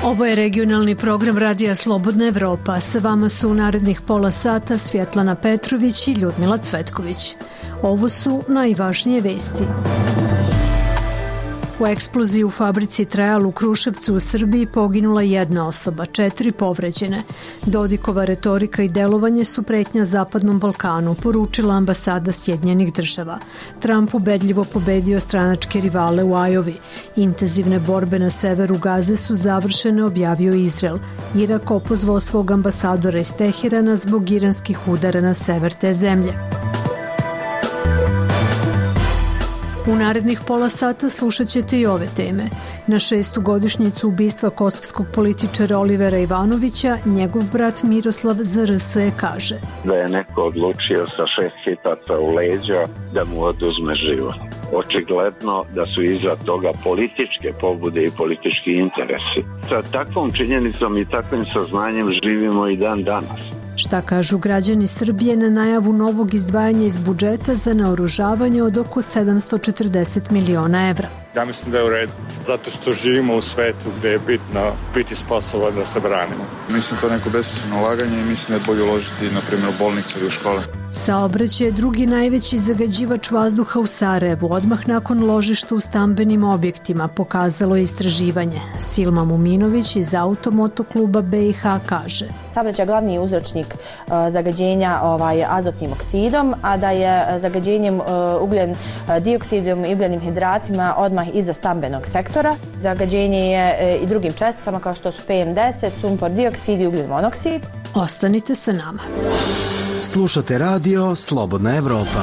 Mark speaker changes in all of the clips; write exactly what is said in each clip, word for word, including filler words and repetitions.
Speaker 1: Ovo je regionalni program Radija Slobodna Evropa. Sa vama su u narednih pola sata Svjetlana Petrović i Ljudmila Cvetković. Ovo su najvažnije vesti. U eksploziji u fabrici Trajal u Kruševcu u Srbiji poginula jedna osoba, četiri povređene. Dodikova retorika i delovanje su pretnja Zapadnom Balkanu, poručila ambasada Sjedinjenih država. Trump ubedljivo pobedio stranačke rivale u Ajovi. Intenzivne borbe na severu Gaze su završene, objavio Izrael. Irak opozvao svog ambasadora iz Teherana zbog iranskih udara na sever te zemlje. U narednih pola sata slušat ćete i ove teme. Na šestu godišnjicu ubistva kosovskog političara Olivera Ivanovića, njegov brat Miroslav Z R S kaže
Speaker 2: da je neko odlučio sa šest hitaca u leđa da mu oduzme život. Očigledno da su iza toga političke pobude i politički interesi. Sa takvom činjenicom i takvim saznanjem živimo i dan danas.
Speaker 1: Šta kažu građani Srbije na najavu novog izdvajanja iz budžeta za naoružavanje od oko sedamsto četrdeset miliona evra?
Speaker 3: Ja mislim da je u redu, zato što živimo u svetu gde je bitno biti sposoban da se branimo.
Speaker 4: Mislim to neko besmisleno ulaganje i mislim da je bolje uložiti na primjer u bolnice ili u škole.
Speaker 1: Saobraćaj je drugi najveći zagađivač vazduha u Sarajevu, odmah nakon ložišta u stambenim objektima, pokazalo je istraživanje. Silma Muminović iz Automoto kluba B i H kaže:
Speaker 5: Saobraćaj je glavni uzročnik uh, zagađenja ovaj, azotnim oksidom, a da je zagađenjem uh, ugljen uh, dioksidom i ugljenim hidratima odmah iza stambenog sektora. Zagađenje je uh, i drugim česticama kao što su P M deset, sumpor dioksid i ugljen monoksid.
Speaker 1: Ostanite sa nama.
Speaker 6: Slušate radio Slobodna Evropa.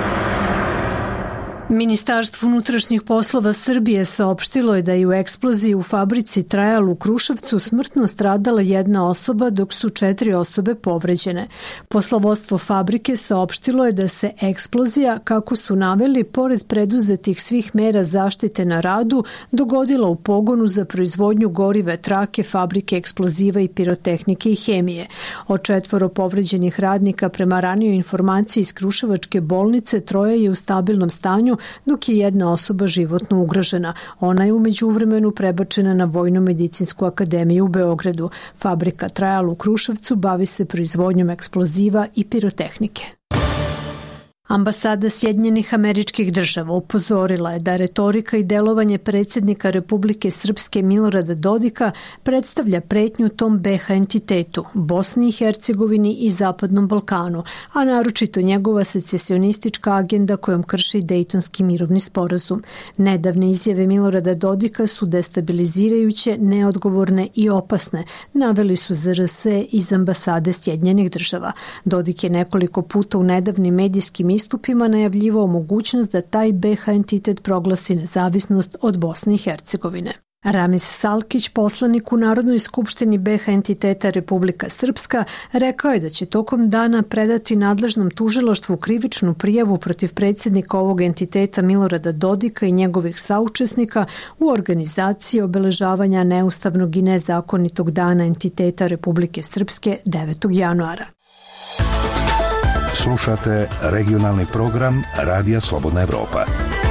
Speaker 1: Ministarstvo unutrašnjih poslova Srbije saopštilo je da je u eksploziji u fabrici Trajal u Kruševcu smrtno stradala jedna osoba, dok su četiri osobe povređene. Poslovodstvo fabrike saopštilo je da se eksplozija, kako su naveli, pored preduzetih svih mera zaštite na radu, dogodila u pogonu za proizvodnju gorive trake fabrike eksploziva i pirotehnike i hemije. Od četvoro povređenih radnika, prema ranijoj informaciji iz Kruševačke bolnice, troje je u stabilnom stanju, dok je jedna osoba životno ugrožena. Ona je u međuvremenu prebačena na Vojno-medicinsku akademiju u Beogradu. Fabrika Trajal u Kruševcu bavi se proizvodnjom eksploziva i pirotehnike. Ambasada Sjedinjenih Američkih Država upozorila je da retorika i delovanje predsjednika Republike Srpske Milorada Dodika predstavlja pretnju tom B H entitetu, Bosni i Hercegovini i Zapadnom Balkanu, a naročito njegova secesionistička agenda kojom krši Dejtonski mirovni sporazum. Nedavne izjave Milorada Dodika su destabilizirajuće, neodgovorne i opasne, naveli su Z R S iz ambasade Sjedinjenih Država. Dodik je nekoliko puta u nedavnim medijskim istupima najavljivao mogućnost da taj B H entitet proglasi nezavisnost od Bosne i Hercegovine. Ramiz Salkić, poslanik u Narodnoj skupštini B H entiteta Republika Srpska, rekao je da će tokom dana predati nadležnom tužilaštvu krivičnu prijavu protiv predsjednika ovog entiteta Milorada Dodika i njegovih saučesnika u organizaciji obeležavanja neustavnog i nezakonitog dana entiteta Republike Srpske devetog januara.
Speaker 6: Slušate regionalni program Radija Slobodna Evropa.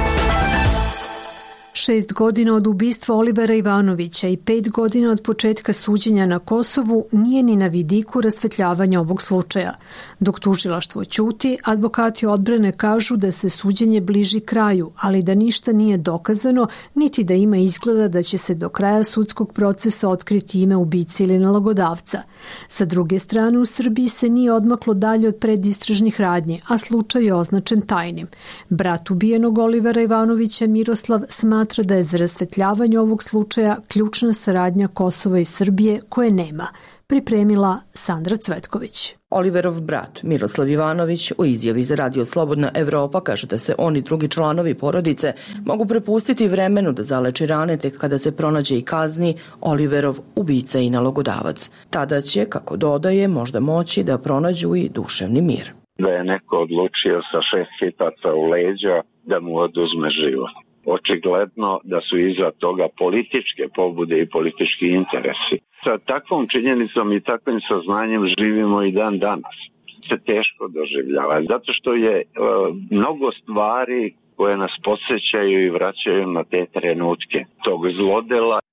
Speaker 1: Šest godina od ubistva Olivera Ivanovića i pet godina od početka suđenja na Kosovu nije ni na vidiku rasvetljavanja ovog slučaja. Dok tužilaštvo ćuti, advokati odbrane kažu da se suđenje bliži kraju, ali da ništa nije dokazano, niti da ima izgleda da će se do kraja sudskog procesa otkriti ime ubice ili nalogodavca. Sa druge strane, u Srbiji se nije odmaklo dalje od predistražnih radnji, a slučaj je označen tajnim. Brat ubijenog Olivera Ivanovića, Miroslav, smatra da je za rasvetljavanje ovog slučaja ključna saradnja Kosova i Srbije koje nema. Pripremila Sandra Cvetković.
Speaker 7: Oliverov brat Miroslav Ivanović u izjavi za Radio Slobodna Evropa kaže da se oni drugi članovi porodice mogu prepustiti vremenu da zaleči rane tek kada se pronađe i kazni Oliverov ubica i nalogodavac. Tada će, kako dodaje, možda moći da pronađu i duševni mir.
Speaker 2: Da je neko odlučio sa šest hitaca u leđa da mu oduzme život. Očigledno da su iza toga političke pobude i politički interesi. Sa takvom činjenicom i takvim saznanjem živimo i dan danas. Se teško doživljava, zato što je e, mnogo stvari koje nas podsjećaju i vraćaju na te trenutke tog zlodela.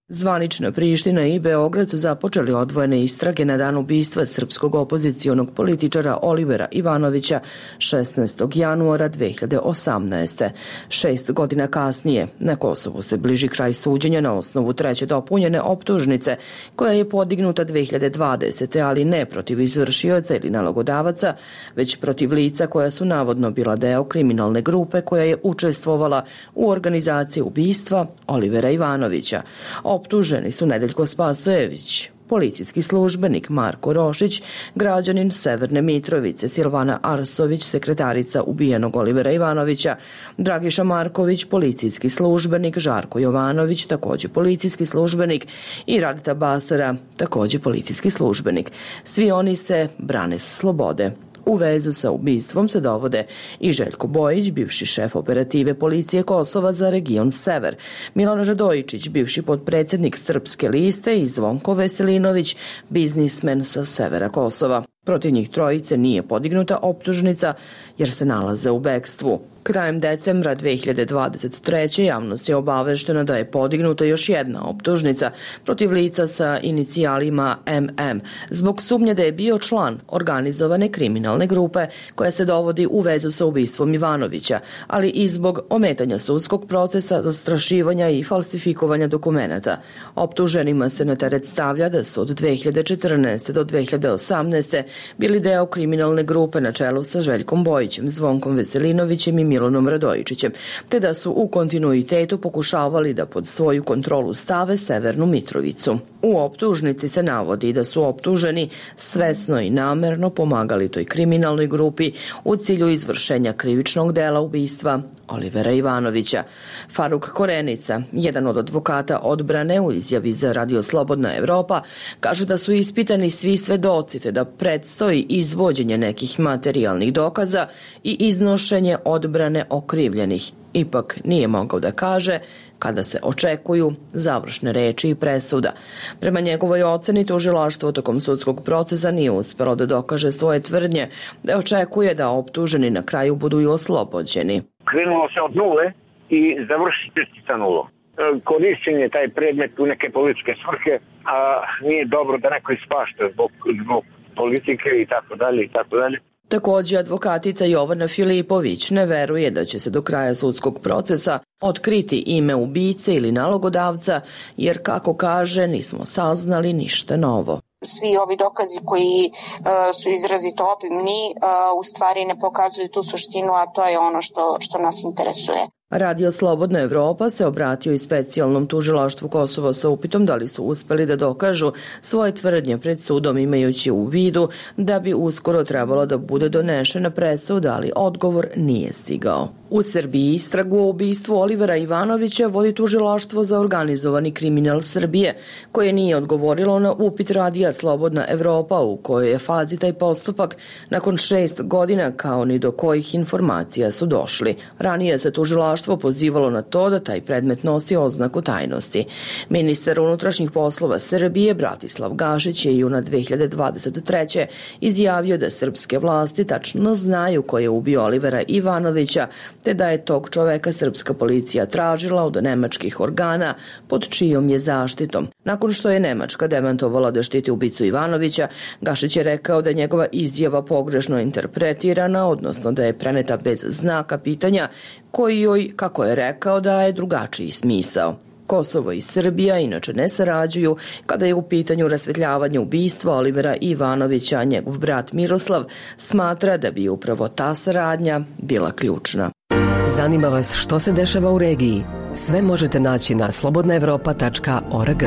Speaker 7: Zvanična Priština i Beograd su započeli odvojene istrage na dan ubistva srpskog opozicionog političara Olivera Ivanovića šesnaestog januara dve hiljade osamnaeste. Šest godina kasnije na Kosovu se bliži kraj suđenja na osnovu treće dopunjene optužnice koja je podignuta dve hiljade dvadesete. ali ne protiv izvršioca ili nalogodavaca, već protiv lica koja su navodno bila deo kriminalne grupe koja je učestvovala u organizaciji ubistva Olivera Ivanovića. Optuženi su Nedeljko Spasojević, policijski službenik Marko Rošić, građanin Severne Mitrovice, Silvana Arsović, sekretarica ubijenog Olivera Ivanovića, Dragiša Marković, policijski službenik, Žarko Jovanović, također policijski službenik i Radita Basara, također policijski službenik. Svi oni se brane s slobode. U vezu sa ubistvom se dovode i Željko Bojić, bivši šef operative policije Kosova za region Sever, Milan Radojičić, bivši potpredsjednik Srpske liste i Zvonko Veselinović, biznismen sa severa Kosova. Protiv njih trojice nije podignuta optužnica jer se nalaze u bekstvu. Krajem decembra dve hiljade dvadeset treće. javnost je obaveštena da je podignuta još jedna optužnica protiv lica sa inicijalima M M zbog sumnje da je bio član organizovane kriminalne grupe koja se dovodi u vezu sa ubistvom Ivanovića, ali i zbog ometanja sudskog procesa, zastrašivanja i falsifikovanja dokumenata. Optuženima se na teret stavlja da su od dve hiljade četrnaeste. do dve hiljade osamnaeste. bili deo kriminalne grupe na čelu sa Željkom Bojićem, Zvonkom Veselinovićem i Milanom Radojičićem, te da su u kontinuitetu pokušavali da pod svoju kontrolu stave Severnu Mitrovicu. U optužnici se navodi da su optuženi svesno i namerno pomagali toj kriminalnoj grupi u cilju izvršenja krivičnog dela ubistva Olivera Ivanovića. Faruk Korenica, jedan od advokata odbrane, u izjavi za Radio Slobodna Evropa, kaže da su ispitani svi svedoci te da predstoji izvođenje nekih materijalnih dokaza i iznošenje odbrane okrivljenih. Ipak nije mogao da kaže kada se očekuju završne reči i presuda. Prema njegovoj oceni, tužilaštvo tokom sudskog procesa nije uspelo da dokaže svoje tvrdnje, da očekuje da optuženi na kraju budu i oslobođeni.
Speaker 8: Krenulo se od nule i završiti će sa nulom. Korišćen je taj predmet u neke političke svrhe, a nije dobro da neko ispašta zbog, zbog politike i tako dalje i tako dalje.
Speaker 7: Također, advokatica Jovana Filipović ne veruje da će se do kraja sudskog procesa otkriti ime ubice ili nalogodavca, jer, kako kaže, nismo saznali ništa novo.
Speaker 9: Svi ovi dokazi koji uh, su izrazito obimni uh, u stvari ne pokazuju tu suštinu, a to je ono što, što nas interesuje.
Speaker 7: Radio Slobodna Evropa se obratio i specijalnom tužilaštvu Kosova sa upitom da li su uspeli da dokažu svoje tvrdnje pred sudom, imajući u vidu da bi uskoro trebalo da bude donešena presuda, ali odgovor nije stigao. U Srbiji istragu o ubistvu Olivera Ivanovića vodi tužilaštvo za organizovani kriminal Srbije, koje nije odgovorilo na upit Radija Slobodna Evropa u kojoj je fazi taj postupak nakon šest godina, kao ni do kojih informacija su došli. Ranije se tužilaštvo pozivalo na to da taj predmet nosi oznaku tajnosti. Ministar unutrašnjih poslova Srbije Bratislav Gašić je juna dve hiljade dvadeset treće. izjavio da srpske vlasti tačno znaju ko je ubio Olivera Ivanovića, te da je tog čoveka srpska policija tražila od nemačkih organa pod čijom je zaštitom. Nakon što je Nemačka demantovala da štiti ubicu Ivanovića, Gašić je rekao da je njegova izjava pogrešno interpretirana, odnosno da je preneta bez znaka pitanja, koji joj, kako je rekao, daje drugačiji smisao. Kosovo i Srbija inače ne sarađuju kada je u pitanju rasvetljavanje ubistva Olivera Ivanovića, a njegov brat Miroslav smatra da bi upravo ta saradnja bila ključna.
Speaker 10: Zanima vas što se dešava u regiji? Sve možete naći na slobodna evropa tačka org.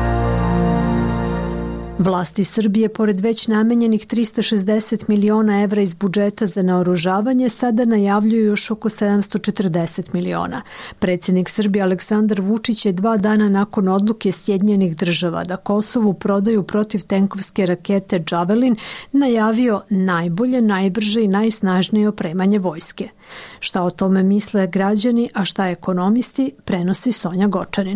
Speaker 1: Vlasti Srbije, pored već namenjenih trista šezdeset miliona evra iz budžeta za naoružavanje, sada najavljuju još oko sedamsto četrdeset miliona. Predsjednik Srbije Aleksandar Vučić je dva dana nakon odluke Sjedinjenih država da Kosovu prodaju protivtenkovske rakete Javelin najavio najbolje, najbrže i najsnažnije opremanje vojske. Šta o tome misle građani, a šta ekonomisti, prenosi Sonja Gočanin.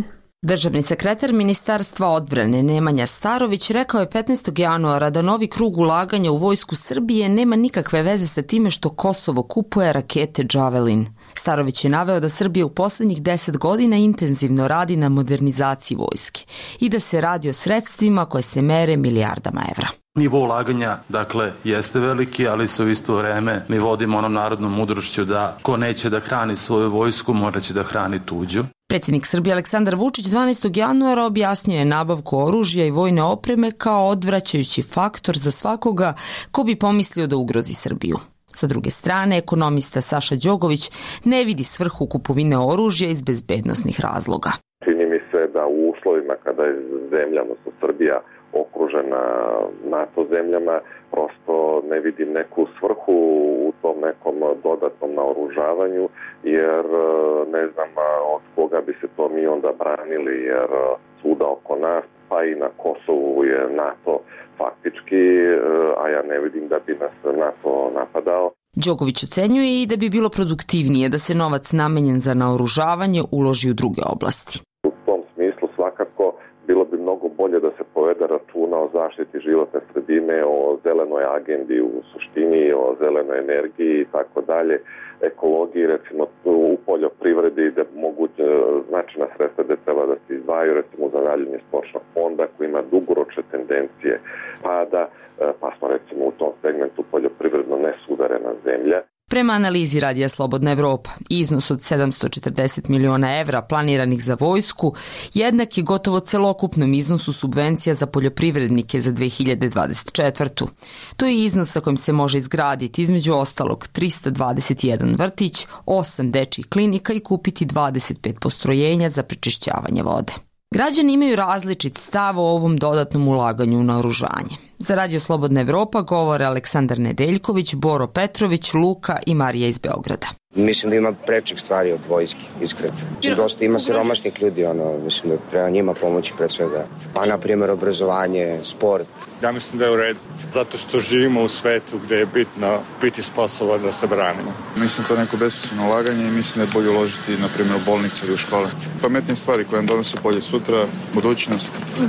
Speaker 11: Državni sekretar Ministarstva odbrane Nemanja Starović rekao je petnaestog januara da novi krug ulaganja u vojsku Srbije nema nikakve veze sa time što Kosovo kupuje rakete Javelin. Starović je naveo da Srbija u poslednjih deset godina intenzivno radi na modernizaciji vojske i da se radi o sredstvima koje se mere milijardama evra.
Speaker 12: Nivo ulaganja, dakle, jeste veliki, ali se u isto vreme mi vodimo onom narodnom mudrošću da ko neće da hrani svoju vojsku, morat će da hrani tuđu.
Speaker 11: Predsjednik Srbije Aleksandar Vučić dvanaestog januara objasnio je nabavku oružja i vojne opreme kao odvraćajući faktor za svakoga ko bi pomislio da ugrozi Srbiju. Sa druge strane, ekonomista Saša Đogović ne vidi svrhu kupovine oružja iz bezbednosnih razloga.
Speaker 13: Čini mi se da u uslovima kada je zemlja, odnosno Srbija, okružena NATO zemljama, prosto ne vidim neku svrhu u tom nekom dodatnom naoružavanju, jer ne znam od koga bi se to mi onda branili, jer svuda oko nas, pa i na Kosovu je NATO faktički, a ja ne vidim da bi nas NATO napadao.
Speaker 11: Đogović ocenjuje i da bi bilo produktivnije da se novac namenjen za naoružavanje uloži u druge oblasti.
Speaker 13: U tom smislu svakako bilo bi mnogo bolje da se povede računa o zaštiti životne sredine, o zelenoj agendi u suštini, o zelenoj energiji i tako dalje, ekologiji, recimo u poljoprivredi da mogu značajna sredstva da treba da se izdvajaju, recimo za daljenje stočnog fonda koji ima dugoročne tendencije pada, pa smo recimo u tom segmentu poljoprivredno nesuverena zemlja.
Speaker 11: Prema analizi Radija Slobodna Evropa, iznos od sedamsto četrdeset miliona evra planiranih za vojsku jednak je gotovo celokupnom iznosu subvencija za poljoprivrednike za dve hiljade dvadeset četvrtu. To je iznos sa kojim se može izgraditi između ostalog trista dvadeset jedan vrtić, osam dečjih klinika i kupiti dvadeset pet postrojenja za prečišćavanje vode. Građani imaju različit stav o ovom dodatnom ulaganju u naoružanje. Za Radio Slobodna Evropa govore Aleksandar Nedeljković, Boro Petrović, Luka i Marija iz Beograda.
Speaker 14: Mislim da ima prečih stvari od vojske, iskreno. Znači, dosta ima siromašnih ljudi, ono, mislim da treba njima pomoći pre svega. Pa, na primjer, obrazovanje, sport.
Speaker 3: Ja mislim da je u redu, zato što živimo u svetu gde je bitno biti sposoban da se branimo.
Speaker 4: Mislim to neko besmisleno ulaganje i mislim da je bolje uložiti, na primjer, u bolnice ili u škole. Pametne stvari koje nam donose bolje sutra, budućnost.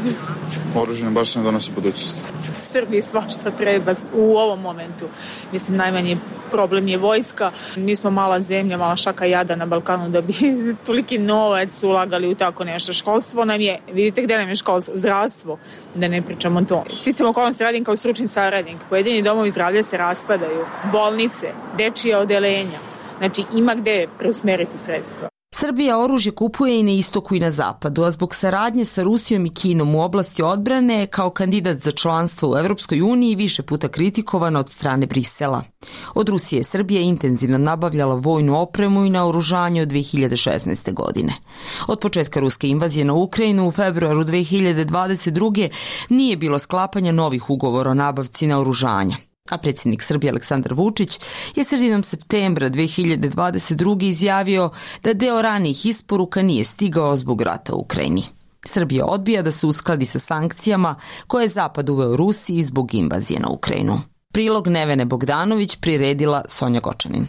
Speaker 4: Oružje nam baš ne donosi budućnost.
Speaker 15: Srbiji svašta treba u ovom momentu. Mislim, najmanji problem je vojska. Mi smo mala zemlja, mala šaka jada na Balkanu da bi toliki novac ulagali u tako nešto. Školstvo nam je, vidite gde nam je školstvo, zdravstvo, da ne pričamo to. Sticam okolnosti radim kao stručni saradnik. Pojedini domovi zdravlja se raskladaju, bolnice, dečija odeljenja. Znači, ima gde preusmeriti sredstva.
Speaker 11: Srbija oružje kupuje i na istoku i na zapadu, a zbog saradnje sa Rusijom i Kinom u oblasti odbrane kao kandidat za članstvo u Evropskoj uniji više puta kritikovan od strane Brisela. Od Rusije je Srbija intenzivno nabavljala vojnu opremu i naoružanje od dve hiljade šesnaeste. godine. Od početka ruske invazije na Ukrajinu u februaru dve hiljade dvadeset druge. nije bilo sklapanja novih ugovora o nabavci naoružanja. A predsjednik Srbije Aleksandar Vučić je sredinom septembra dve hiljade dvadeset druge. izjavio da deo ranijih isporuka nije stigao zbog rata u Ukrajini. Srbija odbija da se uskladi sa sankcijama koje je Zapad uveo Rusiji zbog invazije na Ukrajinu. Prilog Nevene Bogdanović priredila Sonja Gočanin.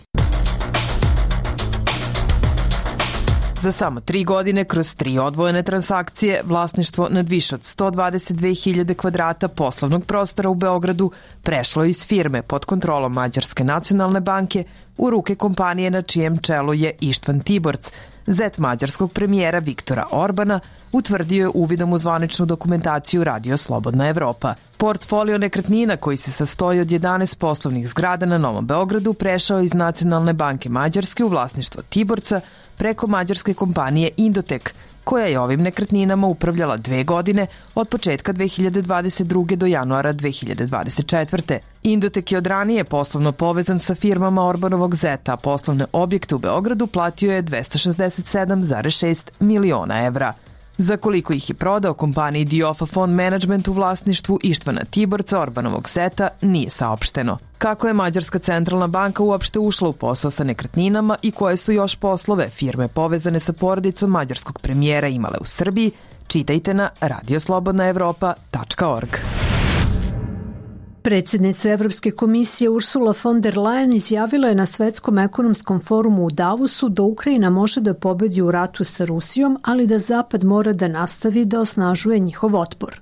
Speaker 16: Za samo tri godine, kroz tri odvojene transakcije, vlasništvo nad više od sto dvadeset dve hiljade kvadrata poslovnog prostora u Beogradu prešlo iz firme pod kontrolom Mađarske nacionalne banke u ruke kompanije na čijem čelu je Ištvan Tiborc, zet mađarskog premijera Viktora Orbana, utvrdio je uvidom u zvaničnu dokumentaciju Radio Slobodna Evropa. Portfolio nekretnina koji se sastoji od jedanaest poslovnih zgrada na Novom Beogradu prešao iz Nacionalne banke Mađarske u vlasništvo Tiborca preko mađarske kompanije Indotek, koja je ovim nekretninama upravljala dve godine od početka dve hiljade dvadeset druge. do januara dve hiljade dvadeset četvrte. Indotek je od ranije poslovno povezan sa firmama Orbanovog zeta, a poslovne objekte u Beogradu platio je dvesta šezdeset sedam zarez šest miliona evra. Za koliko ih je prodao kompaniji Diofa Fond Management u vlasništvu Ištvana Tiborca Orbanovog zeta nije saopšteno. Kako je Mađarska centralna banka uopšte ušla u posao sa nekretninama i koje su još poslove firme povezane sa porodicom mađarskog premijera imale u Srbiji, čitajte na radio slobodna evropa tačka org.
Speaker 1: Predsjednica Evropske komisije Ursula von der Leyen izjavila je na Svetskom ekonomskom forumu u Davosu da Ukrajina može da pobedi u ratu sa Rusijom, ali da Zapad mora da nastavi da osnažuje njihov otpor.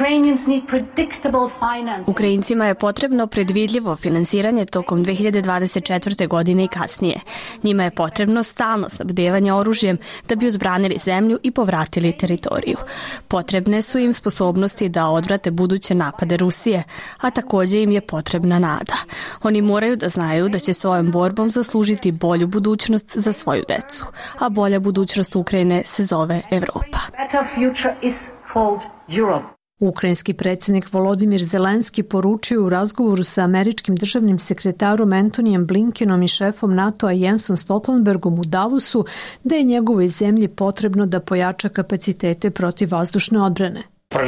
Speaker 17: Ukrajincima je potrebno predvidljivo finansiranje tokom dve hiljade dvadeset četvrte. godine i kasnije. Njima je potrebno stalno snabdevanje oružjem da bi odbranili zemlju i povratili teritoriju. Potrebne su im sposobnosti da odvrate buduće napade Rusije, a također im je potrebna nada. Oni moraju da znaju da će svojom borbom zaslužiti bolju budućnost za svoju decu, a bolja budućnost Ukrajine se zove Evropa.
Speaker 1: Ukrajinski predsjednik Volodimir Zelenski poručio u razgovoru sa američkim državnim sekretarom Antonijem Blinkenom i šefom NATO-a Jensom Stoltenbergom u Davosu da je njegovoj zemlji potrebno da pojača kapacitete protivvazdušne odbrane.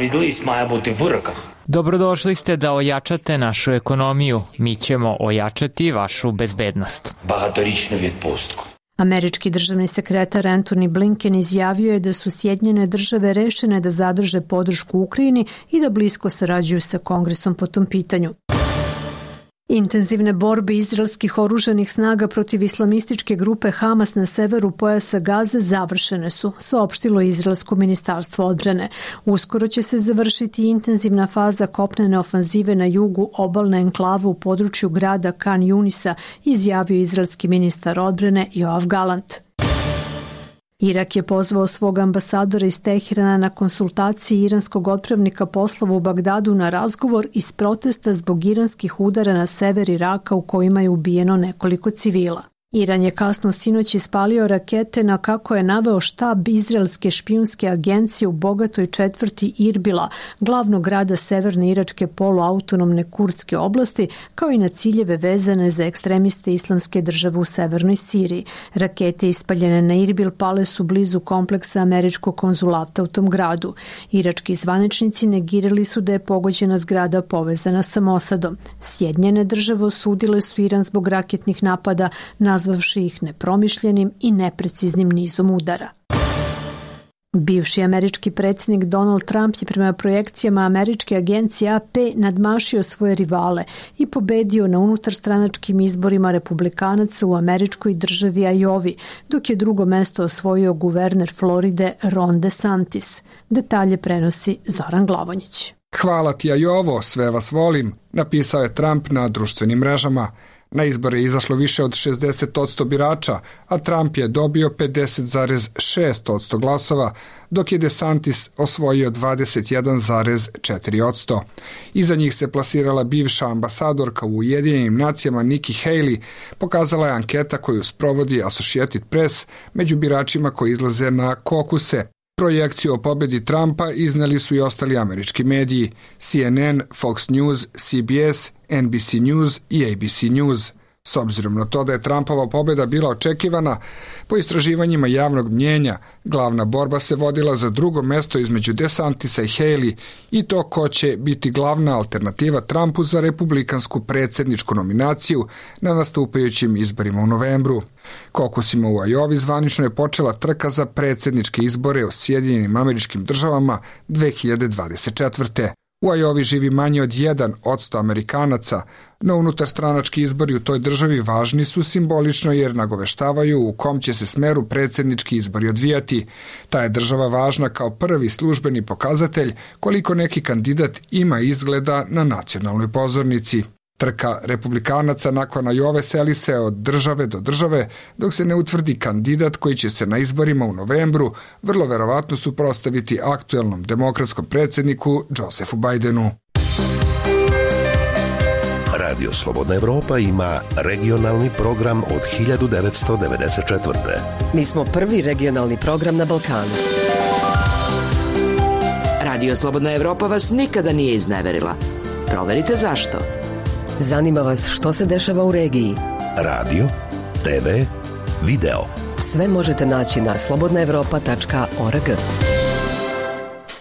Speaker 18: Dobrodošli ste da ojačate našu ekonomiju. Mi ćemo ojačati vašu bezbednost.
Speaker 1: Američki državni sekretar Antony Blinken izjavio je da su Sjedinjene države rešene da zadrže podršku Ukrajini i da blisko sarađuju sa Kongresom po tom pitanju. Intenzivne borbe izraelskih oružanih snaga protiv islamističke grupe Hamas na severu pojasa Gaze završene su, saopštilo Izraelsko ministarstvo odbrane. Uskoro će se završiti intenzivna faza kopnene ofanzive na jugu obalne enklave u području grada Kan Junisa, izjavio izraelski ministar odbrane Joav Galant. Irak je pozvao svog ambasadora iz Teherana na konsultaciji iranskog otpravnika poslova u Bagdadu na razgovor iz protesta zbog iranskih udara na sever Iraka u kojima je ubijeno nekoliko civila. Iran je kasno sinoć ispalio rakete na, kako je naveo, štab izraelske špijunske agencije u bogatoj četvrti Irbila, glavnog grada severne iračke poluautonomne kurdske oblasti, kao i na ciljeve vezane za ekstremiste islamske države u severnoj Siriji. Rakete ispaljene na Irbil pale su blizu kompleksa američkog konzulata u tom gradu. Irački zvaničnici negirali su da je pogođena zgrada povezana sa Mosadom. Sjedinjene države osudile su Iran zbog raketnih napada, nazvavši ih nepromišljenim i nepreciznim nizom udara. Bivši američki predsjednik Donald Trump je prema projekcijama američke agencije A P nadmašio svoje rivale i pobedio na unutarstranačkim izborima republikanaca u američkoj državi Iowi, dok je drugo mesto osvojio guverner Floride Ron DeSantis. Detalje prenosi Zoran Glavonjić.
Speaker 19: Hvala ti, Iowo, sve vas volim, napisao je Trump na društvenim mrežama. Na izbore je izašlo više od šezdeset posto birača, a Trump je dobio pedeset zarez šest posto glasova, dok je DeSantis osvojio dvadeset jedan zarez četiri posto. Iza njih se plasirala bivša ambasadorka u Ujedinjenim nacijama Nikki Haley, pokazala je anketa koju sprovodi Associated Press među biračima koji izlaze na kokuse. Projekciju o pobedi Trumpa izneli su i ostali američki mediji, C N N, Fox News, C B S, N B C News i A B C News. S obzirom na to da je Trumpova pobeda bila očekivana, po istraživanjima javnog mnjenja, glavna borba se vodila za drugo mesto između DeSantisa i Haley i to ko će biti glavna alternativa Trumpu za republikansku predsjedničku nominaciju na nastupajućim izborima u novembru. Kokusima u Iowi zvanično je počela trka za predsjedničke izbore u Sjedinjenim Američkim Državama dve hiljade dvadeset četvrte. U Iowi živi manje od jedan posto Amerikanaca, no unutarstranački izbori u toj državi važni su simbolično jer nagoveštavaju u kom će se smeru predsjednički izbori odvijati. Ta je država važna kao prvi službeni pokazatelj koliko neki kandidat ima izgleda na nacionalnoj pozornici. Trka republikanaca nakon Iowe seli se od države do države, dok se ne utvrdi kandidat koji će se na izborima u novembru vrlo verovatno suprotstaviti aktuelnom demokratskom predsjedniku Josephu Bidenu.
Speaker 6: Radio Slobodna Evropa ima regionalni program od hiljadu devetsto devedeset četvrte.
Speaker 10: Mi smo prvi regionalni program na Balkanu.
Speaker 20: Radio Slobodna Evropa vas nikada nije izneverila. Proverite zašto.
Speaker 10: Zanima vas što se dešava u regiji.
Speaker 6: Radio, T V, video.
Speaker 10: Sve možete naći na slobodna evropa tačka org.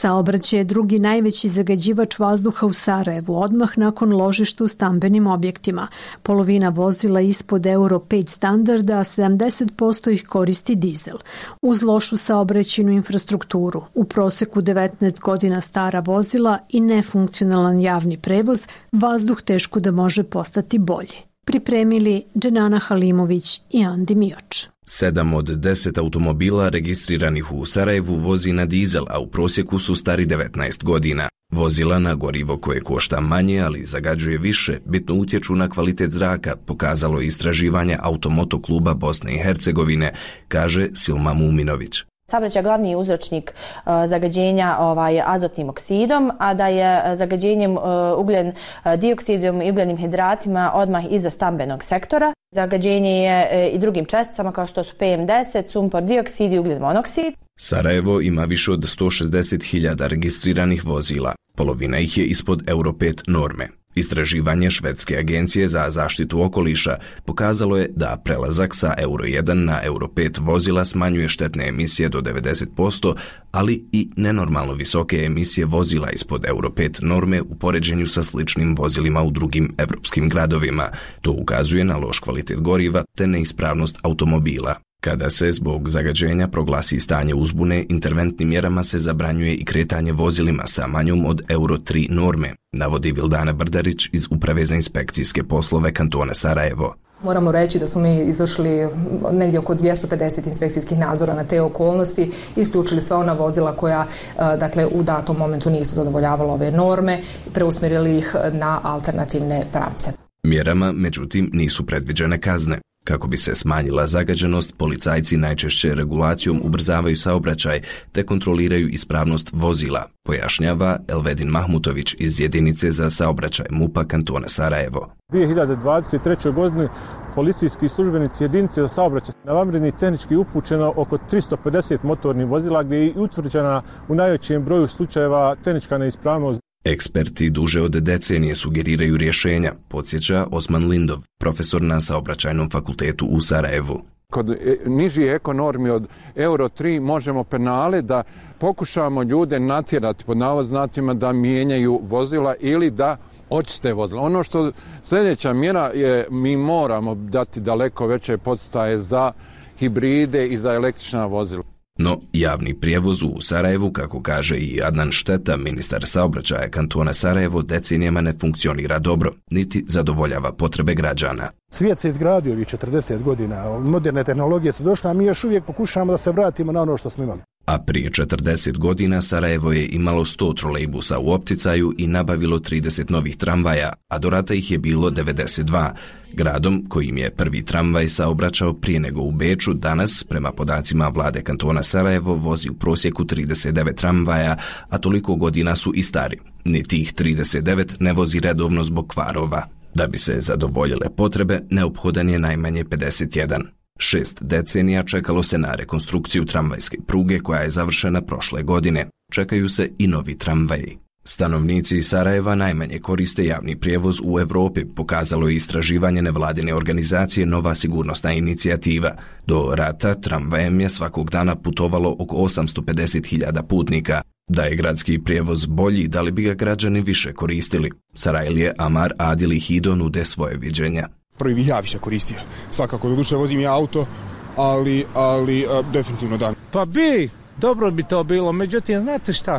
Speaker 1: Saobraćaj je drugi najveći zagađivač vazduha u Sarajevu, odmah nakon ložišta u stambenim objektima. Polovina vozila ispod Euro pet standarda, a sedamdeset posto ih koristi dizel. Uz lošu saobraćajnu infrastrukturu, u proseku devetnaest godina stara vozila i nefunkcionalan javni prevoz, vazduh teško da može postati bolji. Pripremili Dženana Halimović i Andi Mioč.
Speaker 21: Sedam od deset automobila registriranih u Sarajevu vozi na dizel, a u prosjeku su stari devetnaest godina. Vozila na gorivo koje košta manje, ali zagađuje više, bitno utječu na kvalitet zraka, pokazalo je istraživanje Automoto kluba Bosne i Hercegovine, kaže Silma Muminović.
Speaker 5: Saobraćaj je glavni uzročnik uh, zagađenja ovaj, azotnim oksidom, a da je zagađenjem uh, ugljen uh, dioksidom i ugljenim hidratima odmah iza stambenog sektora. Zagađenje je uh, i drugim česticama kao što su P M deset, sumpor dioksid i ugljen monoksid.
Speaker 21: Sarajevo ima više od sto šezdeset hiljada registriranih vozila. Polovina ih je ispod Euro pet norme. Istraživanje Švedske agencije za zaštitu okoliša pokazalo je da prelazak sa Euro jedan na Euro pet vozila smanjuje štetne emisije do devedeset posto, ali i nenormalno visoke emisije vozila ispod Euro pet norme u poređenju sa sličnim vozilima u drugim evropskim gradovima. To ukazuje na loš kvalitet goriva te neispravnost automobila. Kada se zbog zagađenja proglasi stanje uzbune, interventnim mjerama se zabranjuje i kretanje vozilima sa manjom od Euro tri norme, navodi Vildana Brdarić iz Uprave za inspekcijske poslove kantona Sarajevo.
Speaker 22: Moramo reći da smo mi izvršili negdje oko dvjesto pedeset inspekcijskih nadzora na te okolnosti, isključili sva ona vozila koja dakle, u datom momentu nisu zadovoljavala ove norme i preusmjerili ih na alternativne pravce.
Speaker 21: Mjerama, međutim, nisu predviđene kazne. Kako bi se smanjila zagađenost, policajci najčešće regulacijom ubrzavaju saobraćaj te kontroliraju ispravnost vozila, pojašnjava Elvedin Mahmutović iz jedinice za saobraćaj MUP-a kantona Sarajevo.
Speaker 23: U dvije hiljade dvadeset trećoj. godini policijski službenici jedinice za saobraćaj na vanredni tehnički upućeno oko tristo pedeset motornih vozila gdje je utvrđena u najvećem broju slučajeva tehnička neispravnost.
Speaker 21: Eksperti duže od decenije sugeriraju rješenja, podsjeća Osman Lindov, profesor na saobraćajnom fakultetu u Sarajevu.
Speaker 24: Kod nižih ekonormi od Euro tri možemo penale da pokušamo ljude natjerati pod navodnicima da mijenjaju vozila ili da očiste vozila. Ono što sljedeća mjera je mi moramo dati daleko veće podsticaje za hibride i za električna vozila.
Speaker 21: No, javni prijevoz u Sarajevu, kako kaže i Adnan Šteta, ministar saobraćaja kantona Sarajevo, decenijama ne funkcionira dobro, niti zadovoljava potrebe građana.
Speaker 25: Svijet se izgradio ovih četrdeset godina, moderne tehnologije su došle, a mi još uvijek pokušavamo da se vratimo na ono što smo imali.
Speaker 21: A prije četrdeset godina Sarajevo je imalo sto trolejbusa u opticaju i nabavilo trideset novih tramvaja, a do rata ih je bilo devedeset dva. Gradom kojim je prvi tramvaj saobraćao prije nego u Beču, danas, prema podacima vlade kantona Sarajevo, vozi u prosjeku trideset devet tramvaja, a toliko godina su i stari. Ni tih trideset devet ne vozi redovno zbog kvarova. Da bi se zadovoljile potrebe, neophodan je najmanje pedeset jedan. Šest decenija čekalo se na rekonstrukciju tramvajske pruge koja je završena prošle godine. Čekaju se i novi tramvaji. Stanovnici Sarajeva najmanje koriste javni prijevoz u Europi, pokazalo je istraživanje nevladine organizacije Nova sigurnosna inicijativa. Do rata tramvajem je svakog dana putovalo oko osamsto pedeset hiljada putnika. Da je gradski prijevoz bolji, da li bi ga građani više koristili? Sarajlije, Amar, Adil i Hido nude svoje viđenja.
Speaker 26: Prvi bih ja više koristio. Svakako, do duše vozim ja auto, ali, ali a, definitivno da.
Speaker 27: Pa bi, dobro bi to bilo, međutim, znate šta,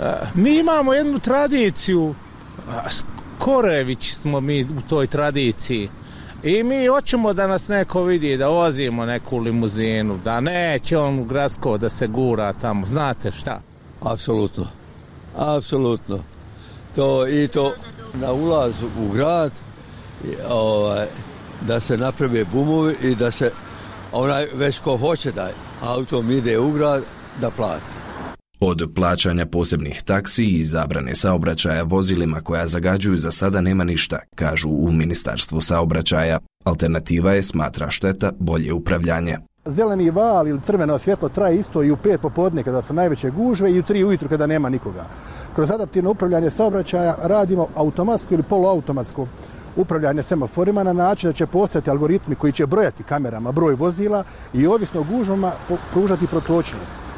Speaker 27: mi imamo jednu tradiciju, Korević smo mi u toj tradiciji i mi hoćemo da nas neko vidi, da vozimo neku limuzinu, da neće on u gradsko da se gura tamo, znate šta.
Speaker 28: Apsolutno, apsolutno. To i to na ulazu u grad, ovaj, da se naprave bumovi i da se onaj već ko hoće da autom ide u grad da plati.
Speaker 21: Od plaćanja posebnih taksi i zabrane saobraćaja vozilima koja zagađuju za sada nema ništa, kažu u Ministarstvu saobraćaja. Alternativa je, smatra Šteta, bolje upravljanje.
Speaker 25: Zeleni val ili crveno svjetlo traje isto i u pet popodne kada su najveće gužve i u tri ujutru kada nema nikoga. Kroz adaptivno upravljanje saobraćaja radimo automatsko ili poluautomatsko upravljanje semaforima na način da će postojati algoritmi koji će brojati kamerama broj vozila i ovisno o gužvama pružati protočnost.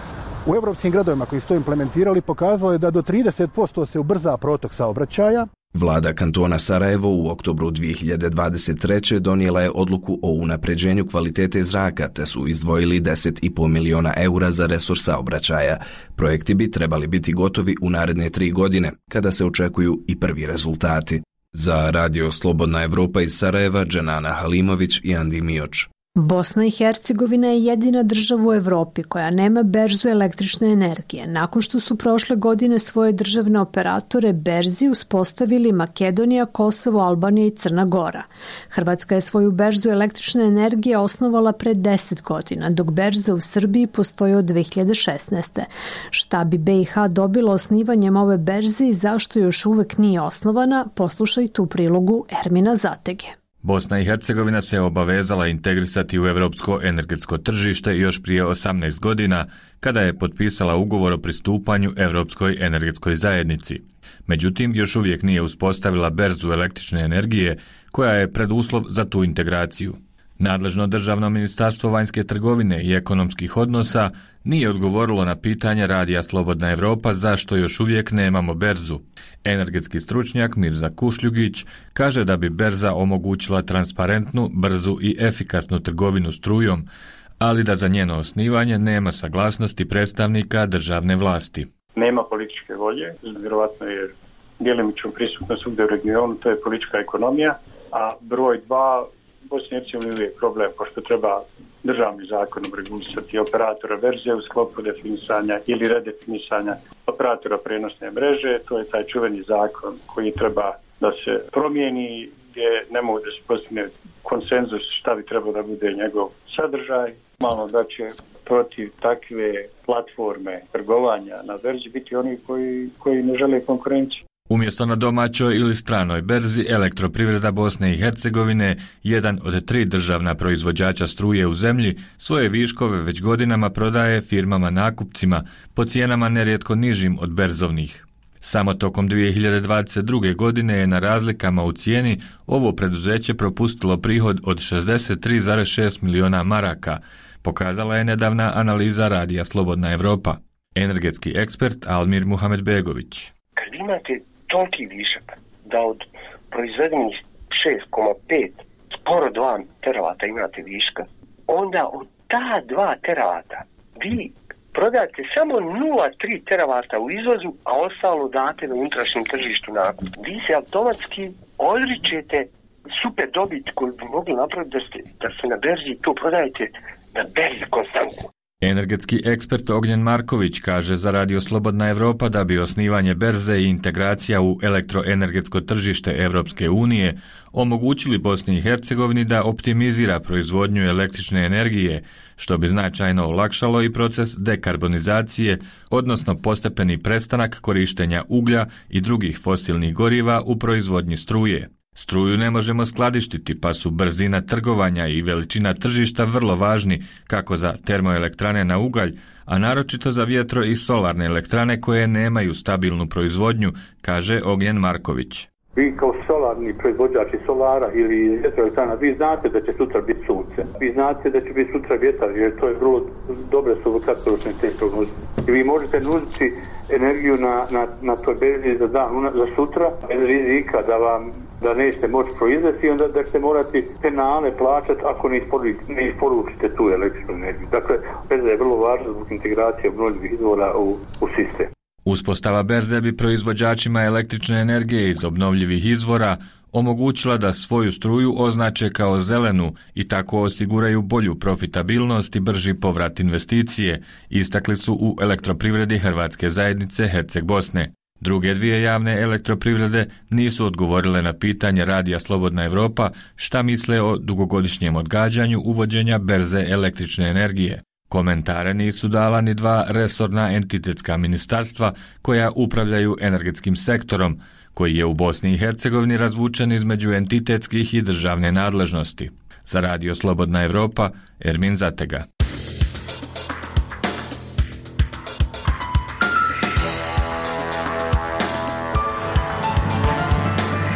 Speaker 25: u evropskim gradovima koji su to implementirali pokazalo je da do trideset posto se ubrza protok saobraćaja.
Speaker 21: Vlada kantona Sarajevo u oktobru dvije hiljade dvadeset treće donijela je odluku o unapređenju kvalitete zraka te su izdvojili deset i pol miliona eura za resurs saobraćaja. Projekti bi trebali biti gotovi u naredne tri godine, kada se očekuju i prvi rezultati. Za Radio Slobodna Evropa iz Sarajeva, Dženana Halimović i Andi Mioč.
Speaker 1: Bosna i Hercegovina je jedina država u Evropi koja nema berzu električne energije, nakon što su prošle godine svoje državne operatore berzi uspostavili Makedonija, Kosovo, Albanija i Crna Gora. Hrvatska je svoju berzu električne energije osnovala pre deset godina, dok berza u Srbiji postoji od dve hiljade šesnaeste. Šta bi be i ha dobilo osnivanjem ove berze i zašto još uvek nije osnovana, poslušajte u prilogu Ermina Zatege.
Speaker 2: Bosna i Hercegovina se obavezala integrisati u europsko energetsko tržište još prije osamnaest godina, kada je potpisala ugovor o pristupanju Europskoj energetskoj zajednici. Međutim, još uvijek nije uspostavila berzu električne energije, koja je preduslov za tu integraciju. Nadležno državno ministarstvo vanjske trgovine i ekonomskih odnosa nije odgovorilo na pitanje Radija Slobodna Evropa zašto još uvijek nemamo berzu. Energetski stručnjak Mirza Kušljugić kaže da bi berza omogućila transparentnu, brzu i efikasnu trgovinu strujom, ali da za njeno osnivanje nema saglasnosti predstavnika državne vlasti.
Speaker 3: Nema političke volje, vjerovatno je djelimično prisutno svugdje u regionu, to je politička ekonomija, a broj dva, Bosni i Hercegovini uvijek problem, pošto treba državnim zakonom regulisati operatora berze u sklopu definisanja ili redefinisanja operatora prenosne mreže. To je taj čuveni zakon koji treba da se promijeni, gdje ne mogu da se postigne konsenzus šta bi trebao da bude njegov sadržaj. Malo da će protiv takve platforme trgovanja na berzi biti oni koji, koji ne žele konkurenciju.
Speaker 2: Umjesto na domaćoj ili stranoj berzi, Elektroprivreda Bosne i Hercegovine, jedan od tri državna proizvođača struje u zemlji, svoje viškove već godinama prodaje firmama nakupcima po cijenama nerijetko nižim od berzovnih. Samo tokom dvije hiljade dvadeset druge. godine je na razlikama u cijeni ovo preduzeće propustilo prihod od šezdeset tri zarez šest miliona maraka, pokazala je nedavna analiza Radija Slobodna Evropa. Energetski ekspert Almir Muhamedbegović.
Speaker 7: Kad imate toliki višak da od proizvedenih šest zarez pet skoro dva teravata imate viška, onda od ta dva teravata vi prodate samo nula zarez tri teravata u izvozu, a ostalo date na unutrašnjem tržištu nakup. Vi se automatski odričete super dobit koju bi mogli napraviti da, ste, da se na berzi to prodajete na berzi konstantno.
Speaker 2: Energetski ekspert Ognjen Marković kaže za Radio Slobodna Evropa da bi osnivanje berze i integracija u elektroenergetsko tržište Evropske unije omogućili Bosni i Hercegovini da optimizira proizvodnju električne energije, što bi značajno olakšalo i proces dekarbonizacije, odnosno postepeni prestanak korištenja uglja i drugih fosilnih goriva u proizvodnji struje. Struju ne možemo skladištiti, pa su brzina trgovanja i veličina tržišta vrlo važni kako za termoelektrane na ugalj, a naročito za vjetro i solarne elektrane koje nemaju stabilnu proizvodnju, kaže Ognjen Marković.
Speaker 8: Vi kao solarni proizvođači solara ili vjetroelektrana, vi znate da će sutra biti sunce. Vi znate da će biti sutra vjetar, jer to je vrlo dobre su kratkoročne te prognoze. I vi možete nuditi energiju na, na, na toj berzi za dan, za sutra, bez rizika da vam da nećete moći proizvesti i onda da ćete morati penale plaćati ako ne isporučite, ne isporučite tu električnu energiju. Dakle, berza je vrlo važna zbog integracije obnovljivih izvora u, u sistem.
Speaker 2: Uspostava berze bi proizvođačima električne energije iz obnovljivih izvora omogućila da svoju struju označe kao zelenu i tako osiguraju bolju profitabilnost i brži povrat investicije, istakli su u Elektroprivredi Hrvatske zajednice Herceg Bosne. Druge dvije javne elektroprivrede nisu odgovorile na pitanje Radija Slobodna Evropa šta misle o dugogodišnjem odgađanju uvođenja berze električne energije. Komentare nisu dala ni dva resorna entitetska ministarstva koja upravljaju energetskim sektorom, koji je u Bosni i Hercegovini razvučen između entitetskih i državne nadležnosti. Za Radio Slobodna Evropa, Ermin Zatega.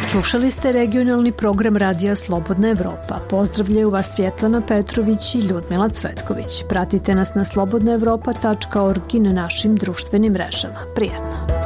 Speaker 1: Slušali ste regionalni program Radija Slobodna Evropa. Pozdravljaju vas Svjetlana Petrović i Ljudmila Cvetković. Pratite nas na slobodna evropa tačka org i na našim društvenim mrežama. Prijetno!